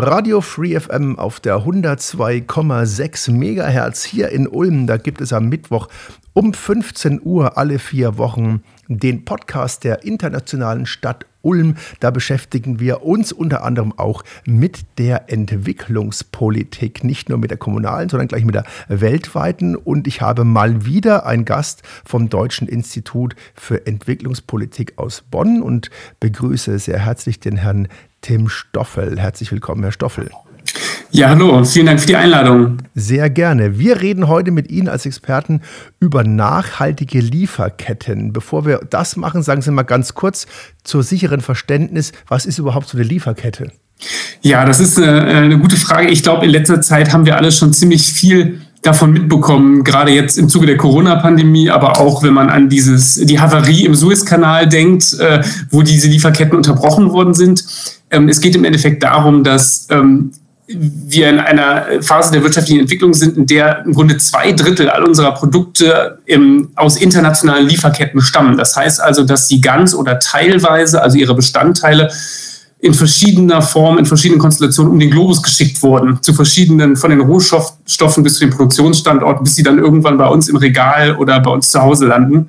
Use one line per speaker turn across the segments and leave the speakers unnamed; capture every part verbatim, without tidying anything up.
Radio Free F M auf der hundertzwei Komma sechs Megahertz hier in Ulm. Da gibt es am Mittwoch um fünfzehn Uhr alle vier Wochen den Podcast der internationalen Stadt Ulm. Da beschäftigen wir uns unter anderem auch mit der Entwicklungspolitik. Nicht nur mit der kommunalen, sondern gleich mit der weltweiten. Und ich habe mal wieder einen Gast vom Deutschen Institut für Entwicklungspolitik aus Bonn und begrüße sehr herzlich den Herrn Tim Stoffel. Herzlich willkommen, Herr Stoffel.
Ja, hallo, vielen Dank für die Einladung.
Sehr gerne. Wir reden heute mit Ihnen als Experten über nachhaltige Lieferketten. Bevor wir das machen, sagen Sie mal ganz kurz zur sicheren Verständnis, was ist überhaupt so eine Lieferkette?
Ja, das ist eine, eine gute Frage. Ich glaube, in letzter Zeit haben wir alle schon ziemlich viel davon mitbekommen, gerade jetzt im Zuge der Corona-Pandemie, aber auch, wenn man an dieses die Havarie im Suezkanal denkt, äh, wo diese Lieferketten unterbrochen worden sind. Ähm, es geht im Endeffekt darum, dass ähm, wir in einer Phase der wirtschaftlichen Entwicklung sind, in der im Grunde zwei Drittel all unserer Produkte im, aus internationalen Lieferketten stammen. Das heißt also, dass sie ganz oder teilweise, also ihre Bestandteile, in verschiedener Form, in verschiedenen Konstellationen um den Globus geschickt wurden, zu verschiedenen, von den Rohstoffen bis zu den Produktionsstandorten, bis sie dann irgendwann bei uns im Regal oder bei uns zu Hause landen.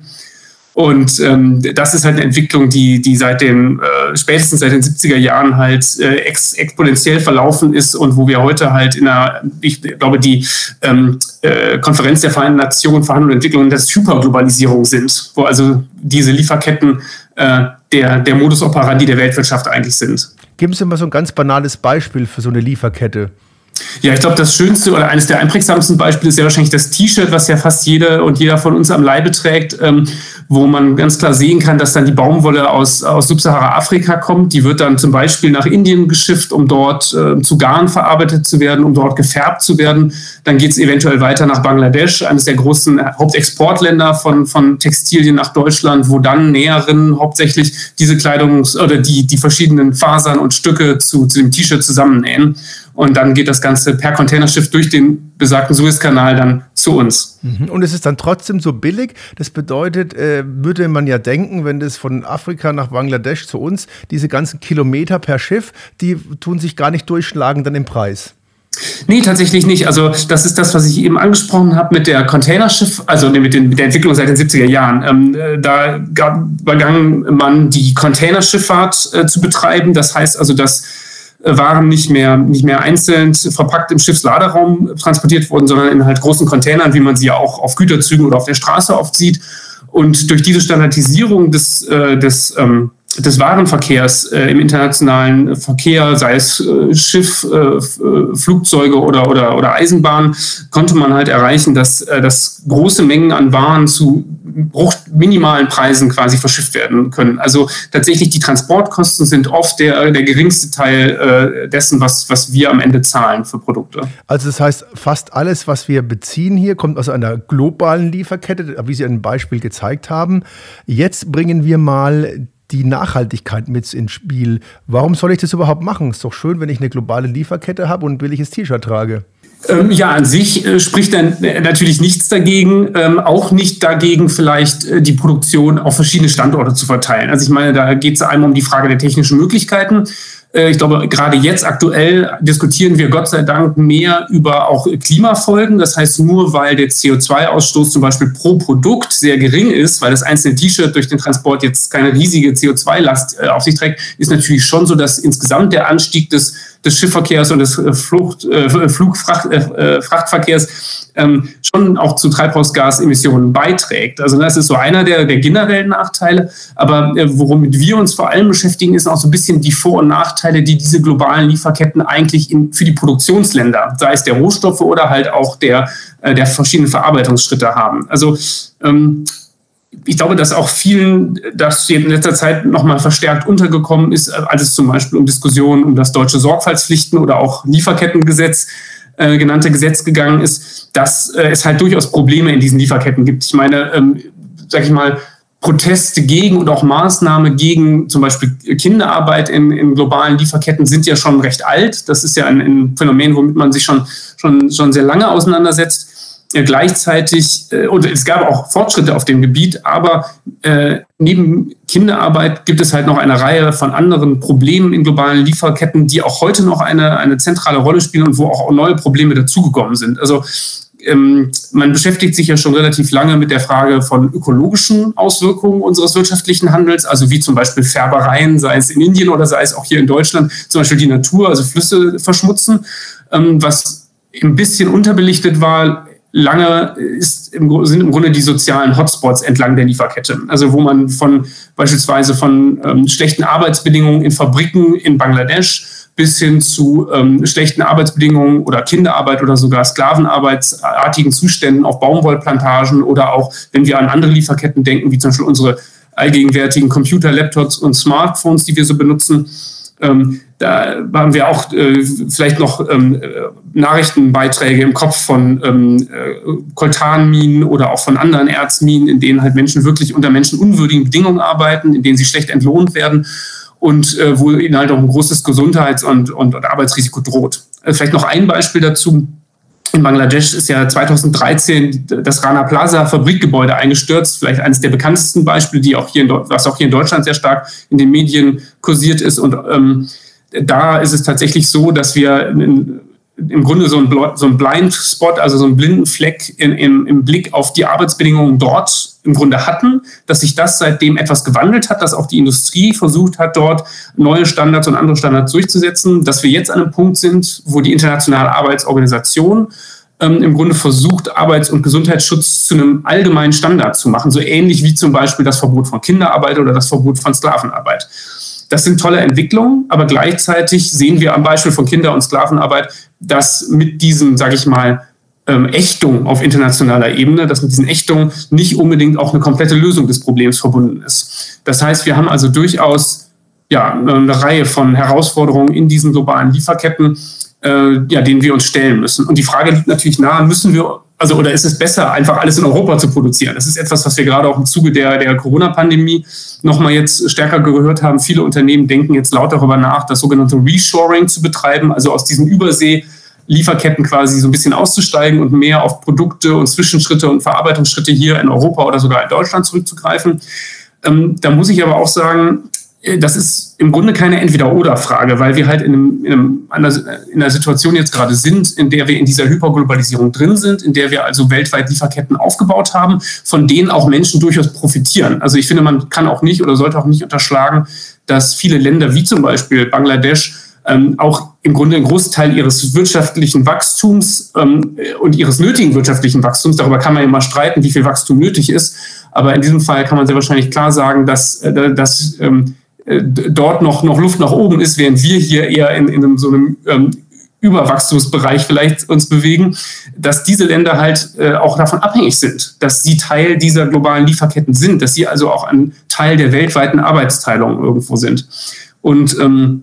Und ähm, das ist halt eine Entwicklung, die, die seit den, äh, spätestens seit den siebziger Jahren halt äh, ex, exponentiell verlaufen ist und wo wir heute halt in einer, ich glaube, die ähm, äh, Konferenz der Vereinten Nationen Verhandlung und Entwicklung in der Hyperglobalisierung sind, wo also diese Lieferketten äh, der, der Modus operandi der Weltwirtschaft eigentlich sind.
Geben Sie mal so ein ganz banales Beispiel für so eine Lieferkette.
Ja, ich glaube, das schönste oder eines der einprägsamsten Beispiele ist ja wahrscheinlich das T-Shirt, was ja fast jede und jeder von uns am Leibe trägt, ähm, wo man ganz klar sehen kann, dass dann die Baumwolle aus, aus Subsahara-Afrika kommt. Die wird dann zum Beispiel nach Indien geschifft, um dort äh, zu Garn verarbeitet zu werden, um dort gefärbt zu werden. Dann geht es eventuell weiter nach Bangladesch, eines der großen Hauptexportländer von, von Textilien nach Deutschland, wo dann Näherinnen hauptsächlich diese Kleidungs- oder die, die verschiedenen Fasern und Stücke zu, zu dem T-Shirt zusammennähen. Und dann geht das Ganze per Containerschiff durch den besagten Suezkanal dann zu uns.
Und es ist dann trotzdem so billig. Das bedeutet, äh, würde man ja denken, wenn das von Afrika nach Bangladesch zu uns, diese ganzen Kilometer per Schiff, die tun sich gar nicht durchschlagen dann im Preis.
Nee, tatsächlich nicht. Also das ist das, was ich eben angesprochen habe mit der Containerschiff, also mit, den, mit der Entwicklung seit den siebziger Jahren. Ähm, da gab, begann man die Containerschifffahrt äh, zu betreiben. Das heißt also, dass Waren nicht mehr, nicht mehr einzeln verpackt im Schiffsladeraum transportiert wurden, sondern in halt großen Containern, wie man sie ja auch auf Güterzügen oder auf der Straße oft sieht. Und durch diese Standardisierung des, äh, des, ähm, des Warenverkehrs äh, im internationalen Verkehr, sei es äh, Schiff, äh, Flugzeuge oder, oder, oder Eisenbahn, konnte man halt erreichen, dass, äh, dass große Mengen an Waren zu bruch- minimalen Preisen quasi verschifft werden können. Also tatsächlich die Transportkosten sind oft der, der geringste Teil äh, dessen, was, was wir am Ende zahlen für Produkte.
Also das heißt, fast alles, was wir beziehen hier, kommt aus einer globalen Lieferkette, wie Sie ein Beispiel gezeigt haben. Jetzt bringen wir mal die Nachhaltigkeit mit ins Spiel. Warum soll ich das überhaupt machen? Ist doch schön, wenn ich eine globale Lieferkette habe und ein billiges T-Shirt trage.
Ähm, ja, an sich äh, spricht dann natürlich nichts dagegen, ähm, auch nicht dagegen, vielleicht äh, die Produktion auf verschiedene Standorte zu verteilen. Also ich meine, da geht es einmal um die Frage der technischen Möglichkeiten. Äh, ich glaube, gerade jetzt aktuell diskutieren wir Gott sei Dank mehr über auch Klimafolgen. Das heißt, nur weil der C O zwei Ausstoß zum Beispiel pro Produkt sehr gering ist, weil das einzelne T-Shirt durch den Transport jetzt keine riesige C O zwei Last äh, auf sich trägt, ist natürlich schon so, dass insgesamt der Anstieg des des Schiffverkehrs und des Flucht, äh, Flugfrachtverkehrs äh, ähm, schon auch zu Treibhausgasemissionen beiträgt. Also das ist so einer der, der generellen Nachteile. Aber äh, womit wir uns vor allem beschäftigen, ist auch so ein bisschen die Vor- und Nachteile, die diese globalen Lieferketten eigentlich in, für die Produktionsländer, sei es der Rohstoffe oder halt auch der, äh, der verschiedenen Verarbeitungsschritte haben. Also ähm, ich glaube, dass auch vielen das in letzter Zeit nochmal verstärkt untergekommen ist, als es zum Beispiel um Diskussionen um das deutsche Sorgfaltspflichten oder auch Lieferkettengesetz äh, genannte Gesetz gegangen ist, dass äh, es halt durchaus Probleme in diesen Lieferketten gibt. Ich meine, ähm, sag ich mal, Proteste gegen und auch Maßnahmen gegen zum Beispiel Kinderarbeit in, in globalen Lieferketten sind ja schon recht alt. Das ist ja ein, ein Phänomen, womit man sich schon, schon, schon sehr lange auseinandersetzt. äh, gleichzeitig, äh, und es gab auch Fortschritte auf dem Gebiet, aber äh, neben Kinderarbeit gibt es halt noch eine Reihe von anderen Problemen in globalen Lieferketten, die auch heute noch eine, eine zentrale Rolle spielen und wo auch neue Probleme dazugekommen sind. Also ähm, man beschäftigt sich ja schon relativ lange mit der Frage von ökologischen Auswirkungen unseres wirtschaftlichen Handels, also wie zum Beispiel Färbereien, sei es in Indien oder sei es auch hier in Deutschland, zum Beispiel die Natur, also Flüsse verschmutzen, ähm, was ein bisschen unterbelichtet war. Lange ist im, sind im Grunde die sozialen Hotspots entlang der Lieferkette. Also wo man von beispielsweise von ähm, schlechten Arbeitsbedingungen in Fabriken in Bangladesch bis hin zu ähm, schlechten Arbeitsbedingungen oder Kinderarbeit oder sogar sklavenarbeitsartigen Zuständen auf Baumwollplantagen oder auch, wenn wir an andere Lieferketten denken, wie zum Beispiel unsere allgegenwärtigen Computer, Laptops und Smartphones, die wir so benutzen. Ähm, da haben wir auch äh, vielleicht noch ähm, Nachrichtenbeiträge im Kopf von ähm, äh, Koltanminen oder auch von anderen Erzminen, in denen halt Menschen wirklich unter menschenunwürdigen Bedingungen arbeiten, in denen sie schlecht entlohnt werden und äh, wo ihnen halt auch ein großes Gesundheits- und, und, und Arbeitsrisiko droht. Äh, vielleicht noch ein Beispiel dazu. In Bangladesch ist ja zweitausenddreizehn das Rana Plaza Fabrikgebäude eingestürzt, vielleicht eines der bekanntesten Beispiele, die auch hier in, was auch hier in Deutschland sehr stark in den Medien kursiert ist. Und ähm, da ist es tatsächlich so, dass wir in, im Grunde so ein, so ein Blindspot, also so einen blinden Fleck in, in, im Blick auf die Arbeitsbedingungen dort im Grunde hatten, dass sich das seitdem etwas gewandelt hat, dass auch die Industrie versucht hat, dort neue Standards und andere Standards durchzusetzen, dass wir jetzt an einem Punkt sind, wo die Internationale Arbeitsorganisation ähm, im Grunde versucht, Arbeits- und Gesundheitsschutz zu einem allgemeinen Standard zu machen, so ähnlich wie zum Beispiel das Verbot von Kinderarbeit oder das Verbot von Sklavenarbeit. Das sind tolle Entwicklungen, aber gleichzeitig sehen wir am Beispiel von Kinder- und Sklavenarbeit, dass mit diesen, sage ich mal, ähm, Ächtungen auf internationaler Ebene, dass mit diesen Ächtungen nicht unbedingt auch eine komplette Lösung des Problems verbunden ist. Das heißt, wir haben also durchaus ja, eine Reihe von Herausforderungen in diesen globalen Lieferketten, äh, ja, denen wir uns stellen müssen. Und die Frage liegt natürlich nahe, müssen wir, also oder ist es besser, einfach alles in Europa zu produzieren? Das ist etwas, was wir gerade auch im Zuge der, der Corona-Pandemie nochmal jetzt stärker gehört haben. Viele Unternehmen denken jetzt laut darüber nach, das sogenannte Reshoring zu betreiben, also aus diesen Übersee-Lieferketten quasi so ein bisschen auszusteigen und mehr auf Produkte und Zwischenschritte und Verarbeitungsschritte hier in Europa oder sogar in Deutschland zurückzugreifen. Ähm, da muss ich aber auch sagen, das ist im Grunde keine Entweder-oder-Frage, weil wir halt in, einem, in, einem, in einer Situation jetzt gerade sind, in der wir in dieser Hyperglobalisierung drin sind, in der wir also weltweit Lieferketten aufgebaut haben, von denen auch Menschen durchaus profitieren. Also ich finde, man kann auch nicht oder sollte auch nicht unterschlagen, dass viele Länder wie zum Beispiel Bangladesch ähm, auch im Grunde einen Großteil ihres wirtschaftlichen Wachstums ähm, und ihres nötigen wirtschaftlichen Wachstums, darüber kann man immer streiten, wie viel Wachstum nötig ist, aber in diesem Fall kann man sehr wahrscheinlich klar sagen, dass, äh, dass ähm, dort noch, noch Luft nach oben ist, während wir hier eher in, in einem, so einem ähm, Überwachstumsbereich vielleicht uns bewegen, dass diese Länder halt äh, auch davon abhängig sind, dass sie Teil dieser globalen Lieferketten sind, dass sie also auch ein Teil der weltweiten Arbeitsteilung irgendwo sind. Und ähm,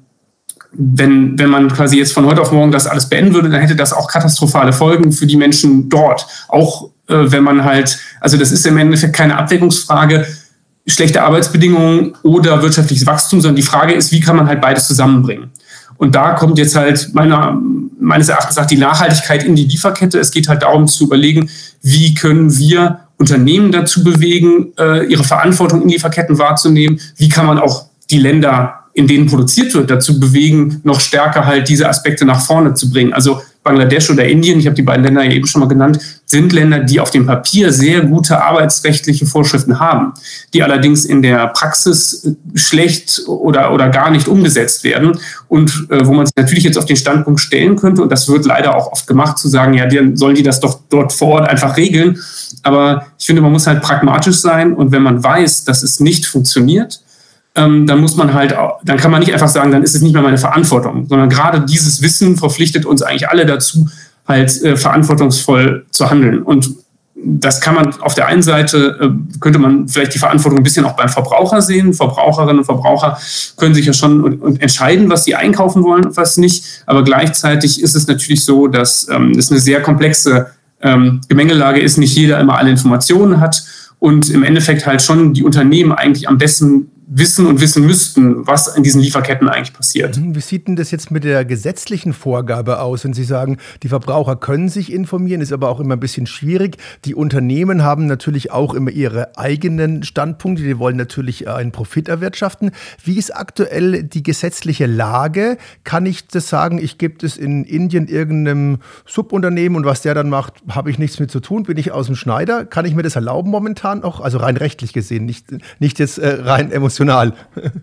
wenn, wenn man quasi jetzt von heute auf morgen das alles beenden würde, dann hätte das auch katastrophale Folgen für die Menschen dort. Auch äh, wenn man halt, also das ist im Endeffekt keine Abwägungsfrage, schlechte Arbeitsbedingungen oder wirtschaftliches Wachstum, sondern die Frage ist, wie kann man halt beides zusammenbringen? Und da kommt jetzt halt meiner, meines Erachtens nach die Nachhaltigkeit in die Lieferkette. Es geht halt darum zu überlegen, wie können wir Unternehmen dazu bewegen, ihre Verantwortung in Lieferketten wahrzunehmen? Wie kann man auch die Länder, in denen produziert wird, dazu bewegen, noch stärker halt diese Aspekte nach vorne zu bringen? Also Bangladesch oder Indien, ich habe die beiden Länder ja eben schon mal genannt, sind Länder, die auf dem Papier sehr gute arbeitsrechtliche Vorschriften haben, die allerdings in der Praxis schlecht oder, oder gar nicht umgesetzt werden und äh, wo man sich natürlich jetzt auf den Standpunkt stellen könnte, und das wird leider auch oft gemacht, zu sagen, ja, dann sollen die das doch dort vor Ort einfach regeln. Aber ich finde, man muss halt pragmatisch sein, und wenn man weiß, dass es nicht funktioniert, Ähm, dann muss man halt, dann kann man nicht einfach sagen, dann ist es nicht mehr meine Verantwortung, sondern gerade dieses Wissen verpflichtet uns eigentlich alle dazu, halt äh, verantwortungsvoll zu handeln. Und das kann man auf der einen Seite, äh, könnte man vielleicht die Verantwortung ein bisschen auch beim Verbraucher sehen. Verbraucherinnen und Verbraucher können sich ja schon und, und entscheiden, was sie einkaufen wollen und was nicht. Aber gleichzeitig ist es natürlich so, dass ähm, es eine sehr komplexe ähm, Gemengelage ist, nicht jeder immer alle Informationen hat und im Endeffekt halt schon die Unternehmen eigentlich am besten wissen und wissen müssten, was in diesen Lieferketten eigentlich passiert.
Wie sieht denn das jetzt mit der gesetzlichen Vorgabe aus? Wenn Sie sagen, die Verbraucher können sich informieren, ist aber auch immer ein bisschen schwierig. Die Unternehmen haben natürlich auch immer ihre eigenen Standpunkte, die wollen natürlich einen Profit erwirtschaften. Wie ist aktuell die gesetzliche Lage? Kann ich das sagen, ich gebe das in Indien irgendeinem Subunternehmen und was der dann macht, habe ich nichts mit zu tun, bin ich aus dem Schneider? Kann ich mir das erlauben momentan auch? Also rein rechtlich gesehen, nicht, nicht jetzt äh, rein emotional.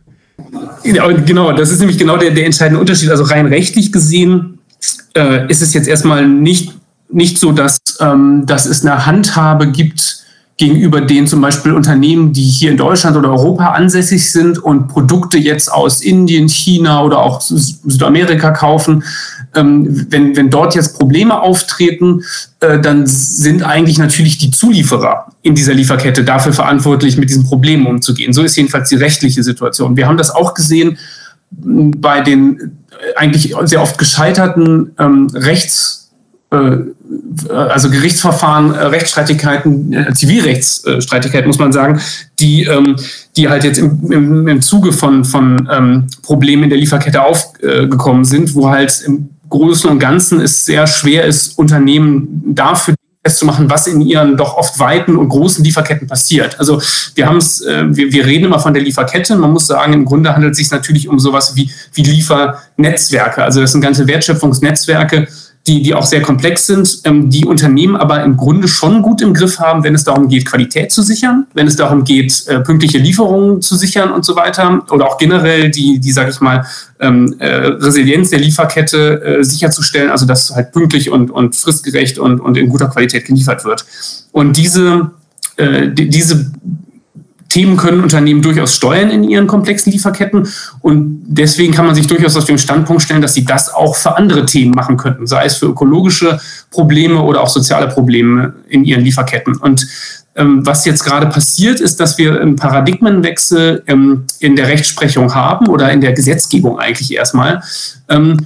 Genau, das ist nämlich genau der, der entscheidende Unterschied. Also rein rechtlich gesehen äh, ist es jetzt erstmal nicht, nicht so, dass, ähm, dass es eine Handhabe gibt gegenüber den zum Beispiel Unternehmen, die hier in Deutschland oder Europa ansässig sind und Produkte jetzt aus Indien, China oder auch Südamerika kaufen. Ähm, wenn, wenn dort jetzt Probleme auftreten, äh, dann sind eigentlich natürlich die Zulieferer in dieser Lieferkette dafür verantwortlich, mit diesen Problemen umzugehen. So ist jedenfalls die rechtliche Situation. Wir haben das auch gesehen bei den eigentlich sehr oft gescheiterten ähm, Rechts, äh, also Gerichtsverfahren, äh, Rechtsstreitigkeiten, äh, Zivilrechtsstreitigkeiten, muss man sagen, die, ähm, die halt jetzt im, im, im Zuge von, von ähm, Problemen in der Lieferkette aufgekommen äh, sind, wo halt im Großen und Ganzen es sehr schwer ist, Unternehmen dafür festzumachen, was in ihren doch oft weiten und großen Lieferketten passiert. Also wir haben es, äh, wir, wir reden immer von der Lieferkette. Man muss sagen, im Grunde handelt es sich natürlich um sowas wie, wie Liefernetzwerke. Also das sind ganze Wertschöpfungsnetzwerke, die, die auch sehr komplex sind, ähm, die Unternehmen aber im Grunde schon gut im Griff haben, wenn es darum geht, Qualität zu sichern, wenn es darum geht, äh, pünktliche Lieferungen zu sichern und so weiter oder auch generell die, die sage ich mal, ähm, äh, Resilienz der Lieferkette äh, sicherzustellen, also dass halt pünktlich und, und fristgerecht und, und in guter Qualität geliefert wird. Und diese, äh, die, diese Themen können Unternehmen durchaus steuern in ihren komplexen Lieferketten und deswegen kann man sich durchaus auf den Standpunkt stellen, dass sie das auch für andere Themen machen könnten, sei es für ökologische Probleme oder auch soziale Probleme in ihren Lieferketten. Und ähm, was jetzt gerade passiert, ist, dass wir einen Paradigmenwechsel ähm, in der Rechtsprechung haben oder in der Gesetzgebung eigentlich erstmal, ähm,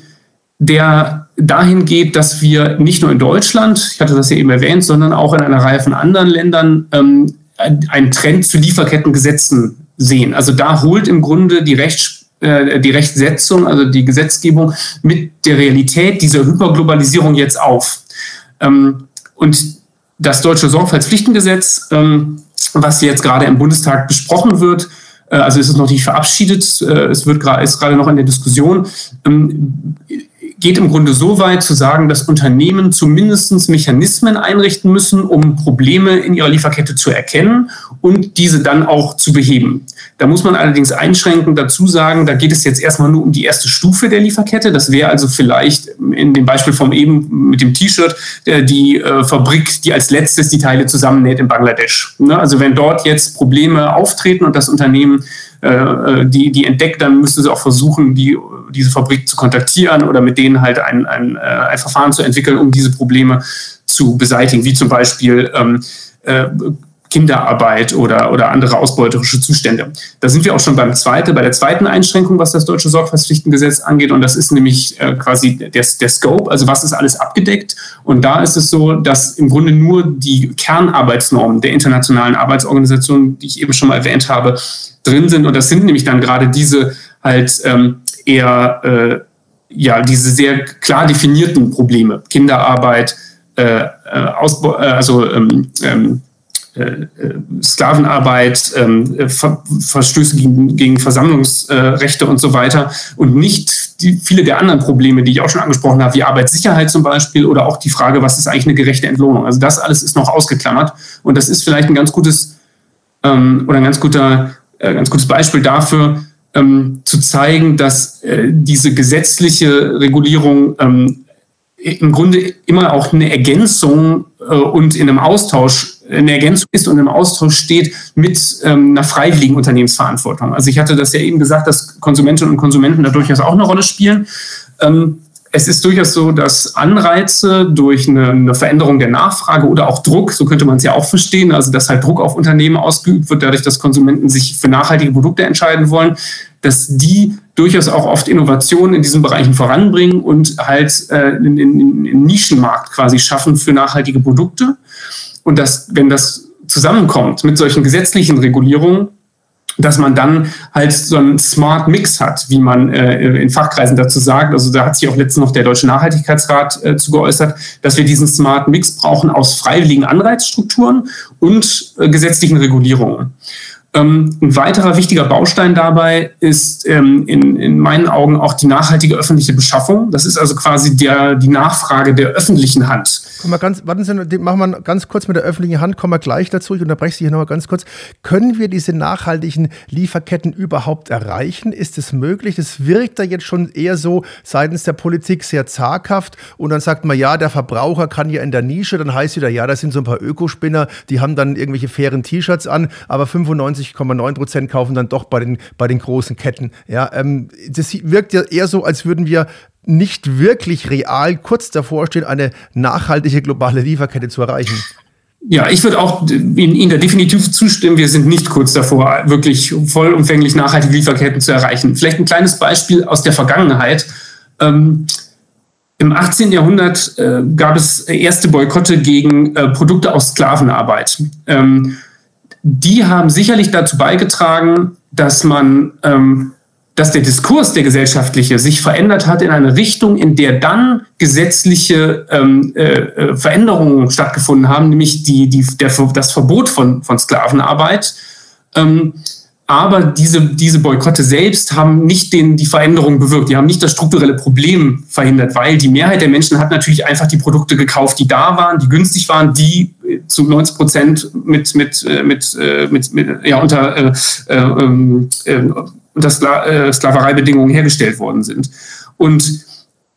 der dahin geht, dass wir nicht nur in Deutschland, ich hatte das ja eben erwähnt, sondern auch in einer Reihe von anderen Ländern ähm, einen Trend zu Lieferkettengesetzen sehen. Also da holt im Grunde die, Rechts, äh, die Rechtssetzung, also die Gesetzgebung mit der Realität dieser Hyperglobalisierung jetzt auf. Ähm, und das deutsche Sorgfaltspflichtengesetz, ähm, was jetzt gerade im Bundestag besprochen wird, äh, also ist es noch nicht verabschiedet, äh, es wird gra- ist gerade noch in der Diskussion, ähm, geht im Grunde so weit zu sagen, dass Unternehmen zumindest Mechanismen einrichten müssen, um Probleme in ihrer Lieferkette zu erkennen und diese dann auch zu beheben. Da muss man allerdings einschränkend dazu sagen, da geht es jetzt erstmal nur um die erste Stufe der Lieferkette. Das wäre also vielleicht in dem Beispiel vom eben mit dem T-Shirt die äh, Fabrik, die als letztes die Teile zusammennäht in Bangladesch. Ne? Also wenn dort jetzt Probleme auftreten und das Unternehmen Die, die entdeckt, dann müsste sie auch versuchen, die, diese Fabrik zu kontaktieren oder mit denen halt ein, ein, ein Verfahren zu entwickeln, um diese Probleme zu beseitigen, wie zum Beispiel ähm, äh, Kinderarbeit oder, oder andere ausbeuterische Zustände. Da sind wir auch schon beim zweiten, bei der zweiten Einschränkung, was das deutsche Sorgfaltspflichtengesetz angeht. Und das ist nämlich äh, quasi der, der Scope, also was ist alles abgedeckt. Und da ist es so, dass im Grunde nur die Kernarbeitsnormen der Internationalen Arbeitsorganisation, die ich eben schon mal erwähnt habe, drin sind. Und das sind nämlich dann gerade diese halt ähm, eher, äh, ja, diese sehr klar definierten Probleme. Kinderarbeit, äh, Ausbau, äh, also ähm, ähm, äh, Sklavenarbeit, äh, Ver- Verstöße gegen, gegen Versammlungsrechte äh, und so weiter. Und nicht die, viele der anderen Probleme, die ich auch schon angesprochen habe, wie Arbeitssicherheit zum Beispiel oder auch die Frage, was ist eigentlich eine gerechte Entlohnung. Also das alles ist noch ausgeklammert. Und das ist vielleicht ein ganz gutes ähm, oder ein ganz guter ganz gutes Beispiel dafür, ähm, zu zeigen, dass äh, diese gesetzliche Regulierung ähm, im Grunde immer auch eine Ergänzung äh, und in einem Austausch, eine Ergänzung ist und im Austausch steht mit ähm, einer freiwilligen Unternehmensverantwortung. Also ich hatte das ja eben gesagt, dass Konsumentinnen und Konsumenten da durchaus auch eine Rolle spielen. Ähm, Es ist durchaus so, dass Anreize durch eine, eine Veränderung der Nachfrage oder auch Druck, so könnte man es ja auch verstehen, also dass halt Druck auf Unternehmen ausgeübt wird, dadurch, dass Konsumenten sich für nachhaltige Produkte entscheiden wollen, dass die durchaus auch oft Innovationen in diesen Bereichen voranbringen und halt äh, einen, einen Nischenmarkt quasi schaffen für nachhaltige Produkte. Und dass, wenn das zusammenkommt mit solchen gesetzlichen Regulierungen, dass man dann halt so einen Smart Mix hat, wie man äh, in Fachkreisen dazu sagt. Also da hat sich auch letztens noch der Deutsche Nachhaltigkeitsrat äh, zu geäußert, dass wir diesen Smart Mix brauchen aus freiwilligen Anreizstrukturen und äh, gesetzlichen Regulierungen. Ähm, ein weiterer wichtiger Baustein dabei ist ähm, in, in meinen Augen auch die nachhaltige öffentliche Beschaffung. Das ist also quasi der, die Nachfrage der öffentlichen Hand.
Komm mal ganz, warten Sie, machen wir ganz kurz mit der öffentlichen Hand, kommen wir gleich dazu. Ich unterbreche Sie hier nochmal ganz kurz. Können wir diese nachhaltigen Lieferketten überhaupt erreichen? Ist es möglich? Das wirkt da jetzt schon eher so seitens der Politik sehr zaghaft. Und dann sagt man, ja, der Verbraucher kann ja in der Nische. Dann heißt wieder, ja, das sind so ein paar Ökospinner, die haben dann irgendwelche fairen T-Shirts an, aber fünfundneunzig Komma neun Prozent kaufen dann doch bei den, bei den großen Ketten. Ja, ähm, das wirkt ja eher so, als würden wir nicht wirklich real kurz davor stehen, eine nachhaltige globale Lieferkette zu erreichen.
Ja, ich würde auch Ihnen da definitiv zustimmen. Wir sind nicht kurz davor, wirklich vollumfänglich nachhaltige Lieferketten zu erreichen. Vielleicht ein kleines Beispiel aus der Vergangenheit. Ähm, Im achtzehnten Jahrhundert äh, gab es erste Boykotte gegen äh, Produkte aus Sklavenarbeit. Ähm, die haben sicherlich dazu beigetragen, dass man ähm, dass der Diskurs, der gesellschaftliche, sich verändert hat in eine Richtung, in der dann gesetzliche ähm, äh, Veränderungen stattgefunden haben, nämlich die, die, der, das Verbot von, von Sklavenarbeit. Ähm, aber diese, diese Boykotte selbst haben nicht den, die Veränderung bewirkt. Die haben nicht das strukturelle Problem verhindert, weil die Mehrheit der Menschen hat natürlich einfach die Produkte gekauft, die da waren, die günstig waren, die zu neunzig Prozent mit, mit, mit, mit, mit, ja, unter äh, äh, äh, unter Skla- äh, Sklavereibedingungen hergestellt worden sind. Und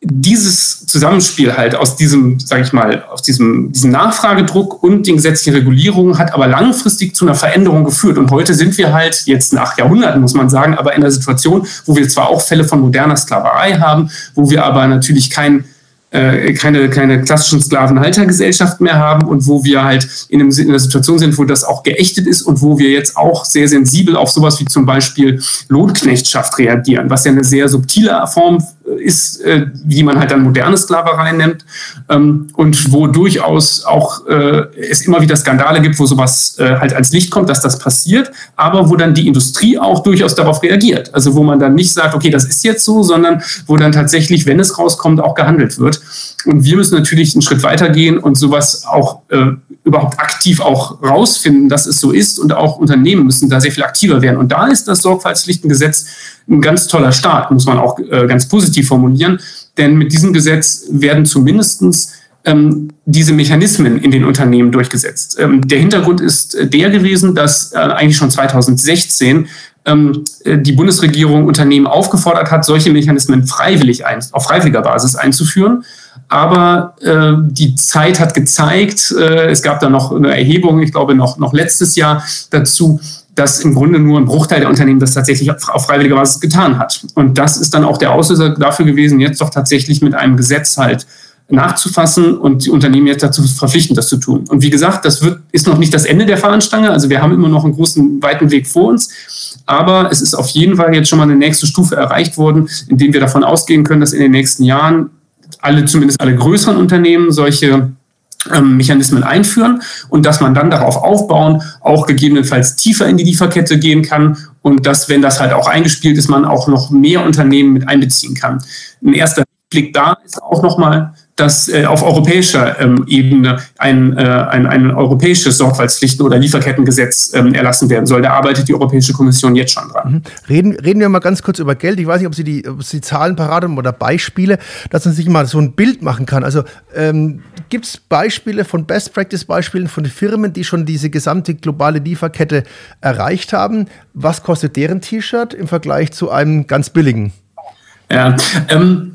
dieses Zusammenspiel halt aus diesem, sage ich mal, aus diesem, diesem Nachfragedruck und den gesetzlichen Regulierungen hat aber langfristig zu einer Veränderung geführt. Und heute sind wir halt, jetzt nach Jahrhunderten muss man sagen, aber in einer Situation, wo wir zwar auch Fälle von moderner Sklaverei haben, wo wir aber natürlich kein äh, keine, keine klassischen Sklavenhaltergesellschaften mehr haben und wo wir halt in, einem, in einer Situation sind, wo das auch geächtet ist und wo wir jetzt auch sehr sensibel auf sowas wie zum Beispiel Lohnknechtschaft reagieren, was ja eine sehr subtile Form ist, äh, wie man halt dann moderne Sklaverei nennt, ähm, und wo durchaus auch äh, es immer wieder Skandale gibt, wo sowas äh, halt ans Licht kommt, dass das passiert, aber wo dann die Industrie auch durchaus darauf reagiert. Also wo man dann nicht sagt, okay, das ist jetzt so, sondern wo dann tatsächlich, wenn es rauskommt, auch gehandelt wird. Und wir müssen natürlich einen Schritt weiter gehen und sowas auch äh, überhaupt aktiv auch rausfinden, dass es so ist, und auch Unternehmen müssen da sehr viel aktiver werden. Und da ist das Sorgfaltspflichtengesetz ein ganz toller Start, muss man auch äh, ganz positiv formulieren, denn mit diesem Gesetz werden zumindestens ähm, diese Mechanismen in den Unternehmen durchgesetzt. Ähm, der Hintergrund ist der gewesen, dass äh, eigentlich schon zweitausendsechzehn ähm, die Bundesregierung Unternehmen aufgefordert hat, solche Mechanismen freiwillig ein, auf freiwilliger Basis einzuführen. Aber äh, die Zeit hat gezeigt, äh, es gab da noch eine Erhebung, ich glaube noch, noch letztes Jahr dazu, dass im Grunde nur ein Bruchteil der Unternehmen das tatsächlich auf freiwilliger Basis getan hat. Und das ist dann auch der Auslöser dafür gewesen, jetzt doch tatsächlich mit einem Gesetz halt nachzufassen und die Unternehmen jetzt dazu verpflichten, das zu tun. Und wie gesagt, das wird, ist noch nicht das Ende der Fahnenstange. Also wir haben immer noch einen großen, weiten Weg vor uns. Aber es ist auf jeden Fall jetzt schon mal eine nächste Stufe erreicht worden, indem wir davon ausgehen können, dass in den nächsten Jahren alle, zumindest alle größeren Unternehmen, solche ähm, Mechanismen einführen und dass man dann darauf aufbauen, auch gegebenenfalls tiefer in die Lieferkette gehen kann und dass, wenn das halt auch eingespielt ist, man auch noch mehr Unternehmen mit einbeziehen kann. Ein erster Blick da ist auch nochmal, dass äh, auf europäischer ähm, Ebene ein, äh, ein, ein europäisches Sorgfaltspflichten- oder Lieferkettengesetz ähm, erlassen werden soll. Da arbeitet die Europäische Kommission jetzt schon dran.
Mhm. Reden, reden wir mal ganz kurz über Geld. Ich weiß nicht, ob Sie die, ob Sie Zahlen parat haben oder Beispiele, dass man sich mal so ein Bild machen kann. Also ähm, gibt es Beispiele von Best-Practice-Beispielen von Firmen, die schon diese gesamte globale Lieferkette erreicht haben? Was kostet deren T-Shirt im Vergleich zu einem ganz billigen?
Ja, ähm,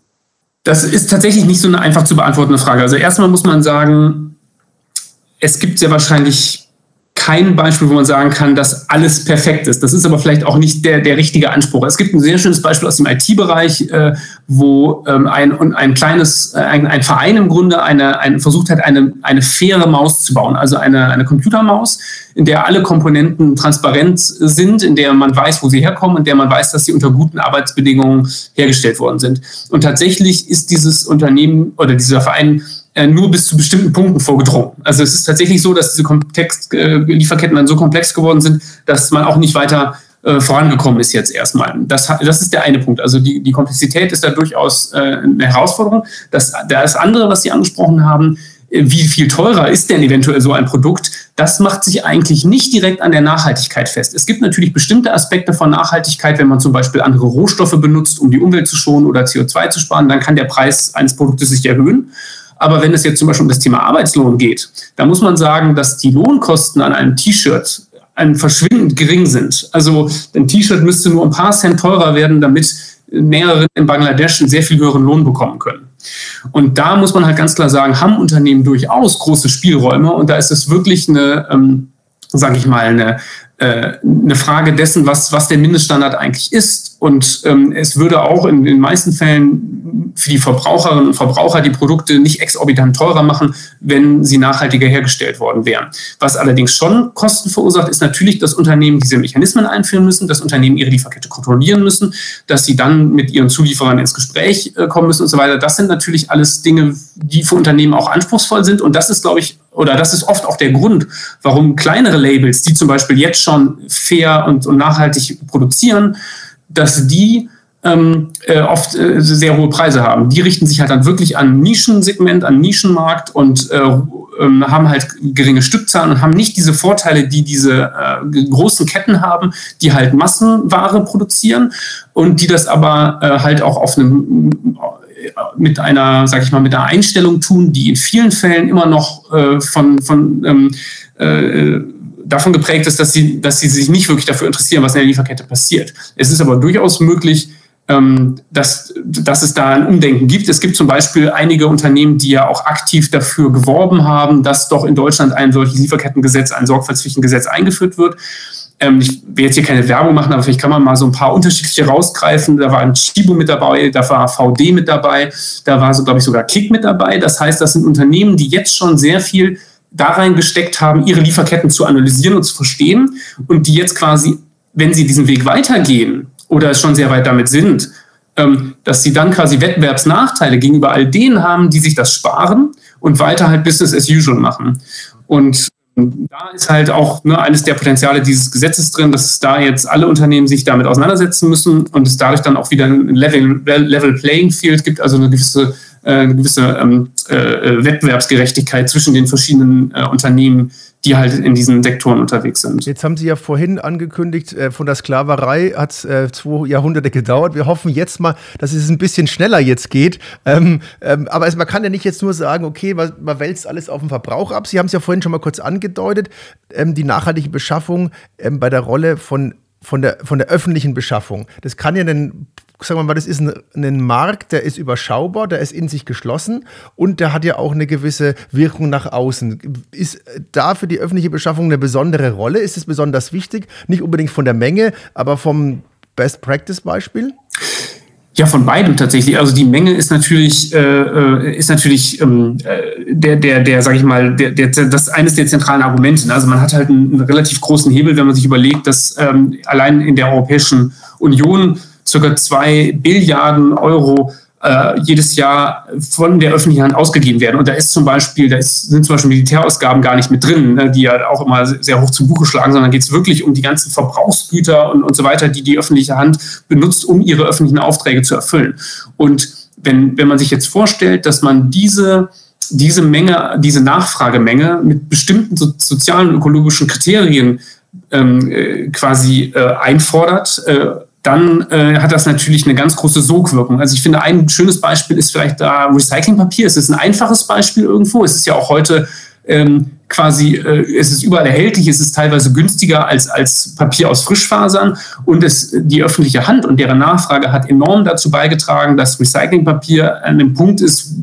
das ist tatsächlich nicht so eine einfach zu beantwortende Frage. Also erstmal muss man sagen, es gibt sehr wahrscheinlich kein Beispiel, wo man sagen kann, dass alles perfekt ist. Das ist aber vielleicht auch nicht der, der richtige Anspruch. Es gibt ein sehr schönes Beispiel aus dem I T-Bereich, äh, wo ähm, ein, ein kleines, äh, ein, ein Verein im Grunde eine, ein, versucht hat, eine, eine faire Maus zu bauen, also eine, eine Computermaus, in der alle Komponenten transparent sind, in der man weiß, wo sie herkommen, in der man weiß, dass sie unter guten Arbeitsbedingungen hergestellt worden sind. Und tatsächlich ist dieses Unternehmen oder dieser Verein äh, nur bis zu bestimmten Punkten vorgedrungen. Also es ist tatsächlich so, dass diese Kontext, äh, Lieferketten dann so komplex geworden sind, dass man auch nicht weiter äh, vorangekommen ist jetzt erstmal. Das, das ist der eine Punkt. Also die, die Komplexität ist da durchaus äh, eine Herausforderung. Das, das andere, was Sie angesprochen haben, wie viel teurer ist denn eventuell so ein Produkt, das macht sich eigentlich nicht direkt an der Nachhaltigkeit fest. Es gibt natürlich bestimmte Aspekte von Nachhaltigkeit, wenn man zum Beispiel andere Rohstoffe benutzt, um die Umwelt zu schonen oder C O zwei zu sparen, dann kann der Preis eines Produktes sich erhöhen. Aber wenn es jetzt zum Beispiel um das Thema Arbeitslohn geht, dann muss man sagen, dass die Lohnkosten an einem T-Shirt ein verschwindend gering sind. Also ein T-Shirt müsste nur ein paar Cent teurer werden, damit Näherinnen in Bangladesch einen sehr viel höheren Lohn bekommen können. Und da muss man halt ganz klar sagen, haben Unternehmen durchaus große Spielräume und da ist es wirklich eine, ähm, sage ich mal, eine, äh, eine Frage dessen, was, was der Mindeststandard eigentlich ist. Und ähm, es würde auch in den meisten Fällen für die Verbraucherinnen und Verbraucher die Produkte nicht exorbitant teurer machen, wenn sie nachhaltiger hergestellt worden wären. Was allerdings schon Kosten verursacht, ist natürlich, dass Unternehmen diese Mechanismen einführen müssen, dass Unternehmen ihre Lieferkette kontrollieren müssen, dass sie dann mit ihren Zulieferern ins Gespräch äh, kommen müssen und so weiter. Das sind natürlich alles Dinge, die für Unternehmen auch anspruchsvoll sind. Und das ist, glaube ich, oder das ist oft auch der Grund, warum kleinere Labels, die zum Beispiel jetzt schon fair und, und nachhaltig produzieren, dass die ähm, äh, oft äh, sehr hohe Preise haben. Die richten sich halt dann wirklich an Nischensegment, an Nischenmarkt und äh, ähm, haben halt geringe Stückzahlen und haben nicht diese Vorteile, die diese äh, großen Ketten haben, die halt Massenware produzieren und die das aber äh, halt auch auf einem mit einer, sag ich mal, mit einer Einstellung tun, die in vielen Fällen immer noch äh, von, von ähm, äh, davon geprägt ist, dass sie, dass sie sich nicht wirklich dafür interessieren, was in der Lieferkette passiert. Es ist aber durchaus möglich, ähm, dass, dass es da ein Umdenken gibt. Es gibt zum Beispiel einige Unternehmen, die ja auch aktiv dafür geworben haben, dass doch in Deutschland ein solches Lieferkettengesetz, ein Sorgfaltspflichtengesetz eingeführt wird. Ich will jetzt hier keine Werbung machen, aber vielleicht kann man mal so ein paar unterschiedliche rausgreifen. Da war ein Chibo mit dabei, da war V D mit dabei, da war, so, glaube ich, sogar Kick mit dabei. Das heißt, das sind Unternehmen, die jetzt schon sehr viel da reingesteckt haben, ihre Lieferketten zu analysieren und zu verstehen und die jetzt quasi, wenn sie diesen Weg weitergehen oder schon sehr weit damit sind, dass sie dann quasi Wettbewerbsnachteile gegenüber all denen haben, die sich das sparen und weiter halt Business as usual machen. Und da ist halt auch ne, eines der Potenziale dieses Gesetzes drin, dass da jetzt alle Unternehmen sich damit auseinandersetzen müssen und es dadurch dann auch wieder ein Level, Level Playing Field gibt, also eine gewisse, äh, eine gewisse ähm, äh, Wettbewerbsgerechtigkeit zwischen den verschiedenen äh, Unternehmen, die halt in diesen Sektoren unterwegs sind.
Jetzt haben Sie ja vorhin angekündigt, äh, von der Sklaverei hat es äh, zwei Jahrhunderte gedauert. Wir hoffen jetzt mal, dass es ein bisschen schneller jetzt geht. Ähm, ähm, aber es, man kann ja nicht jetzt nur sagen, okay, man, man wälzt alles auf den Verbrauch ab. Sie haben es ja vorhin schon mal kurz angedeutet, ähm, die nachhaltige Beschaffung ähm, bei der Rolle von, von, der, von der öffentlichen Beschaffung. Das kann ja ein sagen wir mal, das ist ein, ein Markt, der ist überschaubar, der ist in sich geschlossen und der hat ja auch eine gewisse Wirkung nach außen. Ist da für die öffentliche Beschaffung eine besondere Rolle? Ist es besonders wichtig? Nicht unbedingt von der Menge, aber vom Best-Practice-Beispiel?
Ja, von beidem tatsächlich. Also die Menge ist natürlich, äh, ist natürlich ähm, der, der, der, sag ich mal, der, der, das ist eines der zentralen Argumente. Also man hat halt einen, einen relativ großen Hebel, wenn man sich überlegt, dass ähm, allein in der Europäischen Union circa zwei Billiarden Euro äh, jedes Jahr von der öffentlichen Hand ausgegeben werden. Und da ist zum Beispiel, da ist, sind zum Beispiel Militärausgaben gar nicht mit drin, ne, die ja auch immer sehr hoch zu Buche schlagen, sondern geht es wirklich um die ganzen Verbrauchsgüter und, und so weiter, die die öffentliche Hand benutzt, um ihre öffentlichen Aufträge zu erfüllen. Und wenn, wenn man sich jetzt vorstellt, dass man diese diese Menge, diese Nachfragemenge mit bestimmten so, sozialen und ökologischen Kriterien ähm, äh, quasi äh, einfordert, äh, dann äh, hat das natürlich eine ganz große Sogwirkung. Also ich finde, ein schönes Beispiel ist vielleicht da Recyclingpapier. Es ist ein einfaches Beispiel irgendwo. Es ist ja auch heute ähm, quasi, äh, es ist überall erhältlich, es ist teilweise günstiger als, als Papier aus Frischfasern und es, die öffentliche Hand und deren Nachfrage hat enorm dazu beigetragen, dass Recyclingpapier an dem Punkt ist,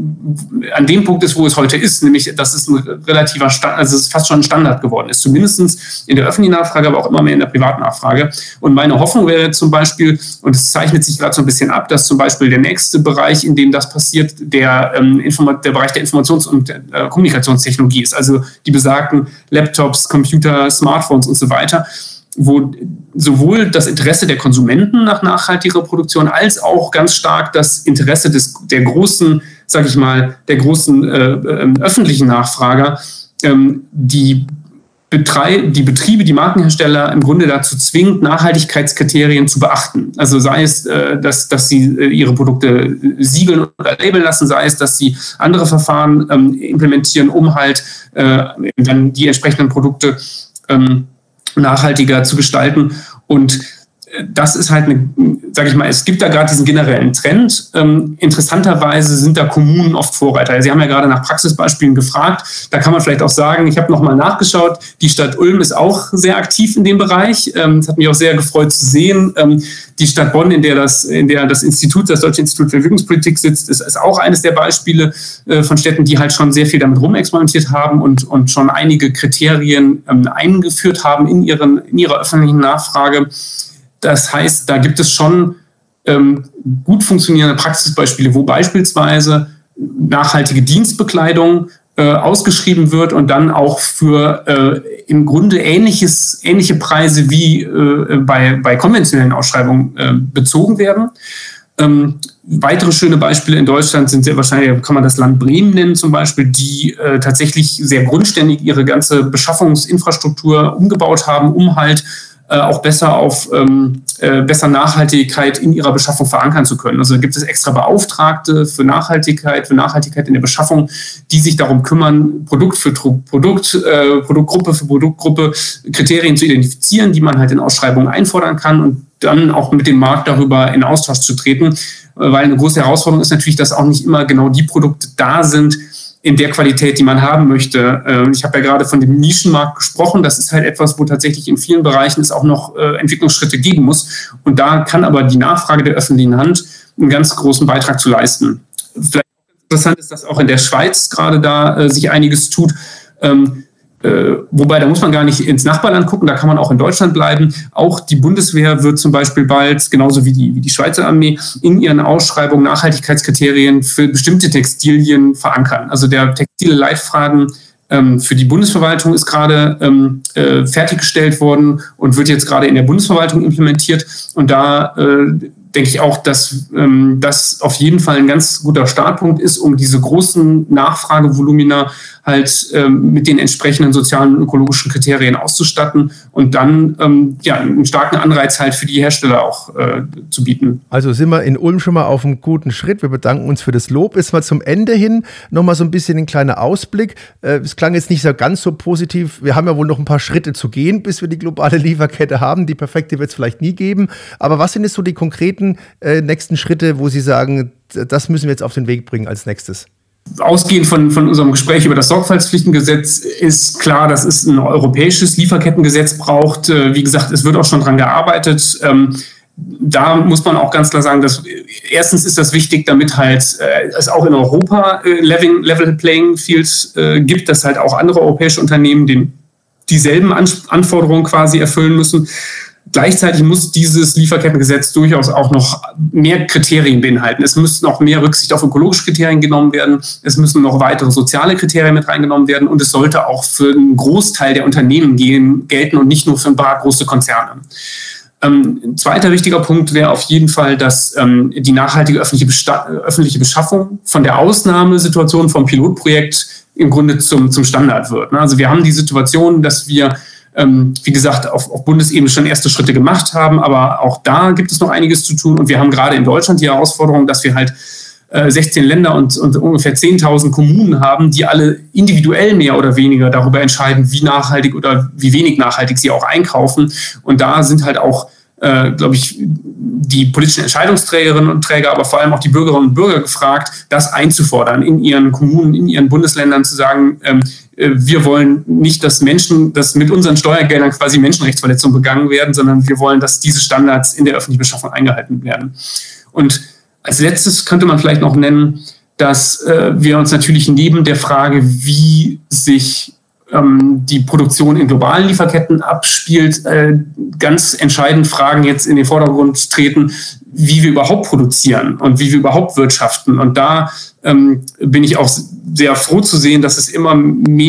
an dem Punkt ist, wo es heute ist, nämlich, dass es ein relativer Stand, also es ist fast schon ein Standard geworden ist, zumindest in der öffentlichen Nachfrage, aber auch immer mehr in der Privatnachfrage. Und meine Hoffnung wäre zum Beispiel, und es zeichnet sich gerade so ein bisschen ab, dass zum Beispiel der nächste Bereich, in dem das passiert, der, ähm, Informa- der Bereich der Informations- und äh, Kommunikationstechnologie ist, also die besagten Laptops, Computer, Smartphones und so weiter, wo sowohl das Interesse der Konsumenten nach nachhaltiger Produktion als auch ganz stark das Interesse des, der großen sage ich mal, der großen äh, äh, öffentlichen Nachfrager, ähm, die Betrei- die Betriebe, die Markenhersteller im Grunde dazu zwingt, Nachhaltigkeitskriterien zu beachten. Also sei es, äh, dass, dass sie äh, ihre Produkte siegeln oder labeln lassen, sei es, dass sie andere Verfahren ähm, implementieren, um halt äh, dann die entsprechenden Produkte ähm, nachhaltiger zu gestalten. Und das ist halt eine, sage ich mal, es gibt da gerade diesen generellen Trend. Ähm, interessanterweise sind da Kommunen oft Vorreiter. Sie haben ja gerade nach Praxisbeispielen gefragt. Da kann man vielleicht auch sagen, ich habe nochmal nachgeschaut, die Stadt Ulm ist auch sehr aktiv in dem Bereich. Ähm, das hat mich auch sehr gefreut zu sehen. Ähm, die Stadt Bonn, in der das, in der das Institut, das Deutsche Institut für Entwicklungspolitik sitzt, ist, ist auch eines der Beispiele äh, von Städten, die halt schon sehr viel damit rumexperimentiert haben und, und schon einige Kriterien ähm, eingeführt haben in, ihren, in ihrer öffentlichen Nachfrage. Das heißt, da gibt es schon ähm, gut funktionierende Praxisbeispiele, wo beispielsweise nachhaltige Dienstbekleidung äh, ausgeschrieben wird und dann auch für äh, im Grunde ähnliches, ähnliche Preise wie äh, bei, bei konventionellen Ausschreibungen äh, bezogen werden. Ähm, weitere schöne Beispiele in Deutschland sind sehr wahrscheinlich, kann man das Land Bremen nennen zum Beispiel, die äh, tatsächlich sehr grundständig ihre ganze Beschaffungsinfrastruktur umgebaut haben, um halt auch besser auf ähm, äh, besser Nachhaltigkeit in ihrer Beschaffung verankern zu können. Also da gibt es extra Beauftragte für Nachhaltigkeit, für Nachhaltigkeit in der Beschaffung, die sich darum kümmern, Produkt für Produkt, äh, Produktgruppe für Produktgruppe Kriterien zu identifizieren, die man halt in Ausschreibungen einfordern kann und dann auch mit dem Markt darüber in Austausch zu treten. Weil eine große Herausforderung ist natürlich, dass auch nicht immer genau die Produkte da sind, in der Qualität, die man haben möchte. Ich habe ja gerade von dem Nischenmarkt gesprochen. Das ist halt etwas, wo tatsächlich in vielen Bereichen es auch noch Entwicklungsschritte geben muss. Und da kann aber die Nachfrage der öffentlichen Hand einen ganz großen Beitrag zu leisten. Vielleicht interessant ist, dass auch in der Schweiz gerade da sich einiges tut. Äh, wobei, da muss man gar nicht ins Nachbarland gucken, da kann man auch in Deutschland bleiben. Auch die Bundeswehr wird zum Beispiel bald, genauso wie die, wie die Schweizer Armee, in ihren Ausschreibungen Nachhaltigkeitskriterien für bestimmte Textilien verankern. Also der textile Leitfaden ähm, für die Bundesverwaltung ist gerade ähm, äh, fertiggestellt worden und wird jetzt gerade in der Bundesverwaltung implementiert. Und da äh, denke ich auch, dass ähm, das auf jeden Fall ein ganz guter Startpunkt ist, um diese großen Nachfragevolumina halt ähm, mit den entsprechenden sozialen und ökologischen Kriterien auszustatten und dann ähm, ja, einen starken Anreiz halt für die Hersteller auch äh, zu bieten.
Also sind wir in Ulm schon mal auf einem guten Schritt. Wir bedanken uns für das Lob. Ist mal zum Ende hin nochmal so ein bisschen ein kleiner Ausblick. Äh, es klang jetzt nicht so ganz so positiv. Wir haben ja wohl noch ein paar Schritte zu gehen, bis wir die globale Lieferkette haben. Die perfekte wird es vielleicht nie geben. Aber was sind jetzt so die konkreten äh, nächsten Schritte, wo Sie sagen, das müssen wir jetzt auf den Weg bringen als nächstes?
Ausgehend von, von unserem Gespräch über das Sorgfaltspflichtengesetz ist klar, dass es ein europäisches Lieferkettengesetz braucht. Wie gesagt, es wird auch schon dran gearbeitet. Da muss man auch ganz klar sagen, dass erstens ist das wichtig, damit halt es auch in Europa Level, Level Playing Fields gibt, dass halt auch andere europäische Unternehmen den, dieselben Anforderungen quasi erfüllen müssen. Gleichzeitig muss dieses Lieferkettengesetz durchaus auch noch mehr Kriterien beinhalten. Es müssen auch mehr Rücksicht auf ökologische Kriterien genommen werden. Es müssen noch weitere soziale Kriterien mit reingenommen werden. Und es sollte auch für einen Großteil der Unternehmen gehen, gelten und nicht nur für ein paar große Konzerne. Ähm, ein zweiter wichtiger Punkt wäre auf jeden Fall, dass ähm, die nachhaltige öffentliche, Besta- öffentliche Beschaffung von der Ausnahmesituation vom Pilotprojekt im Grunde zum, zum Standard wird. Also wir haben die Situation, dass wir Ähm, wie gesagt, auf, auf Bundesebene schon erste Schritte gemacht haben, aber auch da gibt es noch einiges zu tun und wir haben gerade in Deutschland die Herausforderung, dass wir halt äh, sechzehn Länder und, und ungefähr zehntausend Kommunen haben, die alle individuell mehr oder weniger darüber entscheiden, wie nachhaltig oder wie wenig nachhaltig sie auch einkaufen und da sind halt auch Äh, glaube ich, die politischen Entscheidungsträgerinnen und Träger, aber vor allem auch die Bürgerinnen und Bürger gefragt, das einzufordern, in ihren Kommunen, in ihren Bundesländern zu sagen, ähm, äh, wir wollen nicht, dass Menschen, dass mit unseren Steuergeldern quasi Menschenrechtsverletzungen begangen werden, sondern wir wollen, dass diese Standards in der öffentlichen Beschaffung eingehalten werden. Und als letztes könnte man vielleicht noch nennen, dass äh, wir uns natürlich neben der Frage, wie sich die Produktion in globalen Lieferketten abspielt, ganz entscheidend Fragen jetzt in den Vordergrund treten, wie wir überhaupt produzieren und wie wir überhaupt wirtschaften. Und da ähm, bin ich auch sehr froh zu sehen, dass es immer mehr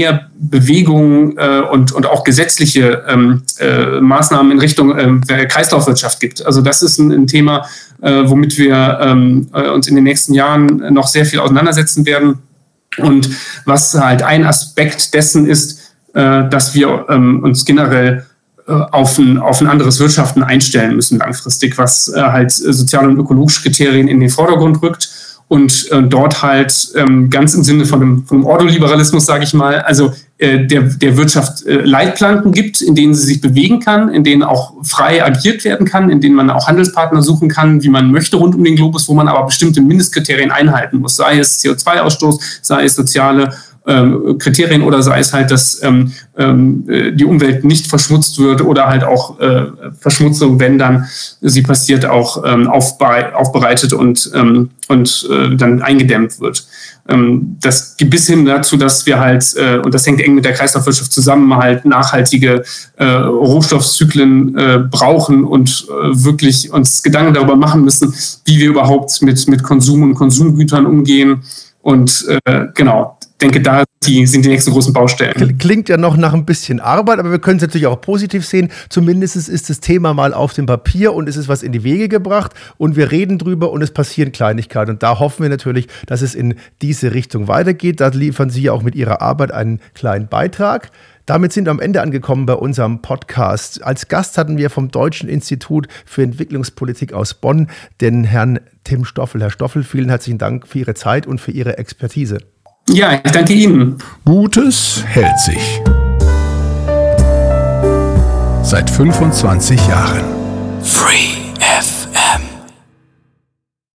Bewegungen äh, und, und auch gesetzliche ähm, äh, Maßnahmen in Richtung äh, Kreislaufwirtschaft gibt. Also das ist ein, ein Thema, äh, womit wir ähm, uns in den nächsten Jahren noch sehr viel auseinandersetzen werden. Und was halt ein Aspekt dessen ist, äh, dass wir ähm, uns generell äh, auf, ein, auf ein anderes Wirtschaften einstellen müssen langfristig, was äh, halt soziale und ökologische Kriterien in den Vordergrund rückt. Und äh, dort halt ähm, ganz im Sinne von dem, von dem Ordoliberalismus, sage ich mal, also äh, der, der Wirtschaft äh, Leitplanken gibt, in denen sie sich bewegen kann, in denen auch frei agiert werden kann, in denen man auch Handelspartner suchen kann, wie man möchte rund um den Globus, wo man aber bestimmte Mindestkriterien einhalten muss, sei es C O zwei Ausstoß, sei es soziale ähm, Kriterien oder sei es halt, dass ähm, ähm, die Umwelt nicht verschmutzt wird oder halt auch äh, Verschmutzung, wenn dann sie passiert, auch ähm, aufbe- aufbereitet und, ähm, und äh, dann eingedämmt wird. Ähm, das geht bis hin dazu, dass wir halt, äh, und das hängt eng mit der Kreislaufwirtschaft zusammen, halt nachhaltige äh, Rohstoffzyklen äh, brauchen und äh, wirklich uns Gedanken darüber machen müssen, wie wir überhaupt mit, mit Konsum und Konsumgütern umgehen. Und äh, genau, denke, da die, sind die nächsten großen Baustellen.
Klingt ja noch nach ein bisschen Arbeit, aber wir können es natürlich auch positiv sehen. Zumindest ist das Thema mal auf dem Papier und es ist was in die Wege gebracht und wir reden drüber und es passieren Kleinigkeiten. Und da hoffen wir natürlich, dass es in diese Richtung weitergeht. Da liefern Sie ja auch mit Ihrer Arbeit einen kleinen Beitrag. Damit sind wir am Ende angekommen bei unserem Podcast. Als Gast hatten wir vom Deutschen Institut für Entwicklungspolitik aus Bonn den Herrn Tim Stoffel. Herr Stoffel, vielen herzlichen Dank für Ihre Zeit und für Ihre Expertise.
Ja, ich danke Ihnen.
Gutes hält sich. Seit fünfundzwanzig Jahren. Free.